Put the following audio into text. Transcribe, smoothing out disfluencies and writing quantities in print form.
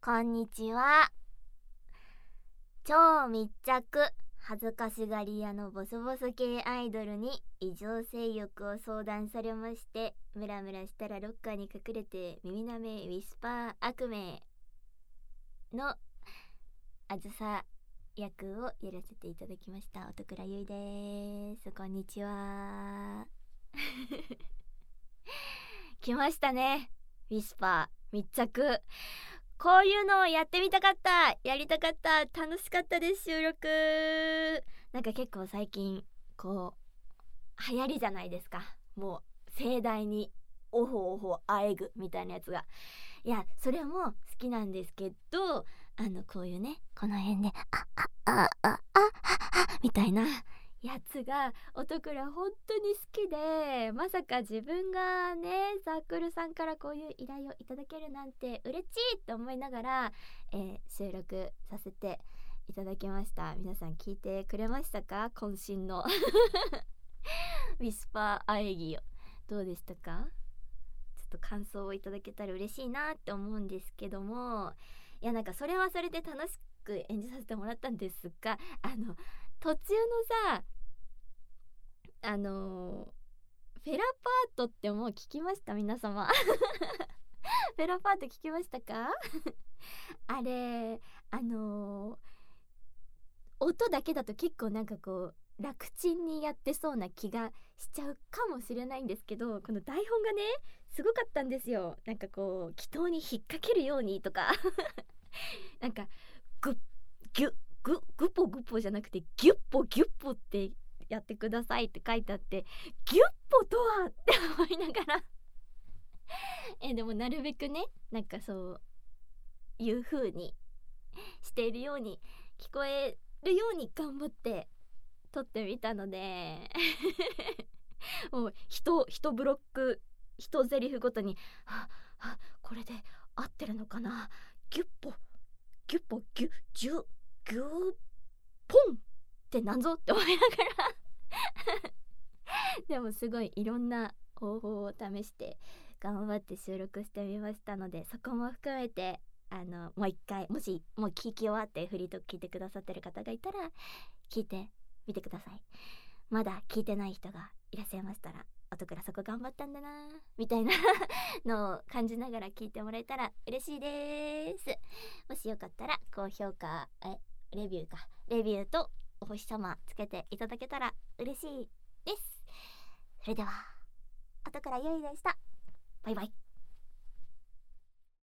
こんにちは。超密着恥ずかしがり屋のボソボソ系アイドルに異常性欲を相談されまして、ムラムラしたらロッカーに隠れて耳なめウィスパー悪名のあずさ役をやらせていただきました音倉ゆいです。こんにちは。来ましたね、ウィスパー密着。こういうのをやってみたかった、やりたかった、楽しかったです。収録なんか結構最近こう流行りじゃないですか。もう盛大にオホオホあえぐみたいなやつが、いやそれも好きなんですけど、こういうね、この辺でみたいなやつが音倉本当に好きで、まさか自分がねサークルさんからこういう依頼をいただけるなんて嬉しいって思いながら、収録させていただきました。皆さん聞いてくれましたか？渾身のウィスパーあえぎをどうでしたか？ちょっと感想をいただけたら嬉しいなって思うんですけども、いやなんかそれはそれで楽しく演じさせてもらったんですが、途中のさフェラパートってもう聞きました？皆様フェラパート聞きましたか？あれ音だけだと結構なんかこう楽ちんにやってそうな気がしちゃうかもしれないんですけど、この台本がねすごかったんですよ。なんかこう祈祷に引っ掛けるようにとかなんかグッギュッグポグポじゃなくてギュッポギュッポってやってくださいって書いてあって、ギュッポとはって思いながらでもなるべくね、なんかそういう風にしているように聞こえるように頑張って撮ってみたのでもう一ブロック一セリフごとにこれで合ってるのかな、ギュッポギュッポギュジュギュポンってなんぞって思いながらでもすごいいろんな方法を試して頑張って収録してみましたので、そこも含めてもう一回、もしもう聞き終わってフリートーク聞いてくださってる方がいたら聞いてみてください。まだ聞いてない人がいらっしゃいましたら、後からそこ頑張ったんだなみたいなのを感じながら聞いてもらえたら嬉しいです。もしよかったら高評価レビューとお星様つけていただけたら嬉しいです。それでは後からゆいでした。バイバイ。